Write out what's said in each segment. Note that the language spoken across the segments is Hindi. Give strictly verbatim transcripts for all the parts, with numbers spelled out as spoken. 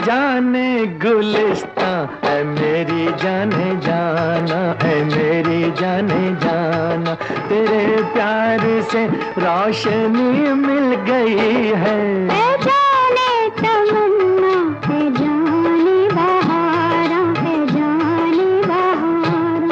जाने गुलिस्तां ऐ मेरी जाने जाना, ऐ मेरी जाने जाना, तेरे प्यार से रोशनी मिल गई है। ऐ जाने तमन्ना, ऐ जाने बहारा, ऐ जाने बहारा।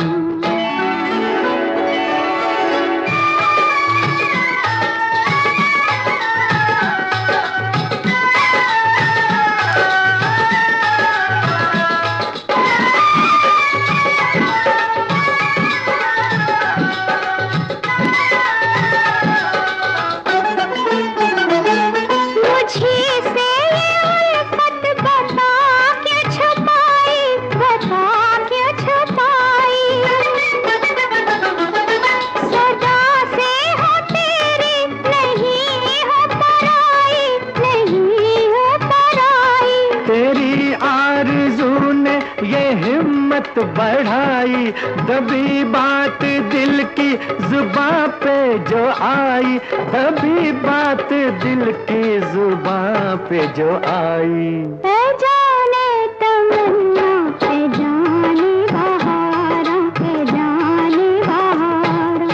ये हिम्मत बढ़ाई, दबी बात दिल की जुबां पे जो आई, दबी बात दिल की जुबां पे जो आई। ऐ जाने तमन्ना, ऐ जाने बहारा, ऐ जाने बहारा।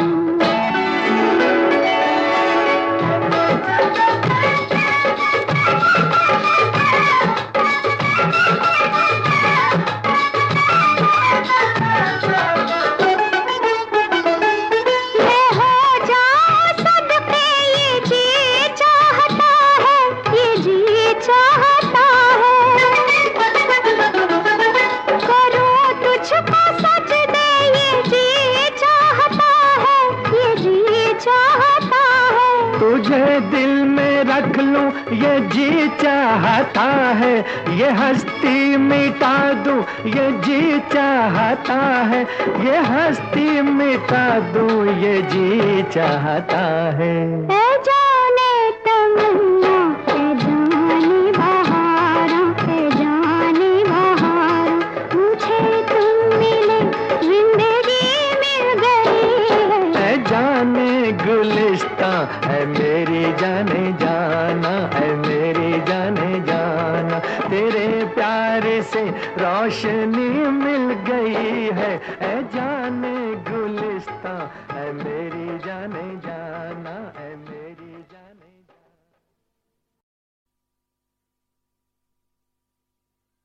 तुझे दिल में रख लूं ये जी चाहता है, ये हस्ती मिटा दूं ये जी चाहता है, ये हस्ती मिटा दूं ये जी चाहता है। ऐ जाने तमन्ना, ऐ जाने बहारा, ऐ जाने बहारा, मुझे तुम मिले जिंदगी मिल गई है। ऐ जाने गुलिस्तां, ऐ मेरी जाने जाना, ऐ मेरी जाने जाना, तेरे प्यार से रोशनी मिल गई है। ऐ जाने गुल